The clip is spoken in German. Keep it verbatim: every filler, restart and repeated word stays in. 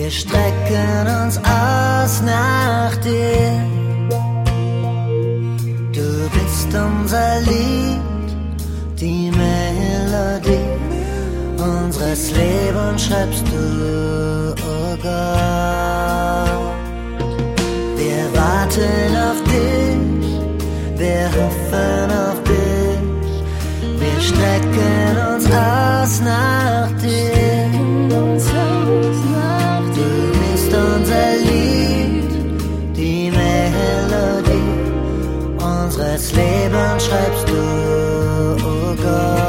Wir strecken uns aus nach dir. Du bist unser Lied, die Melodie unseres Lebens schreibst du, oh Gott. Wir warten auf dich, wir hoffen auf dich, wir strecken uns aus nach dir. Du bist unser Lied, die Melodie unseres Lebens schreibst du, oh Gott.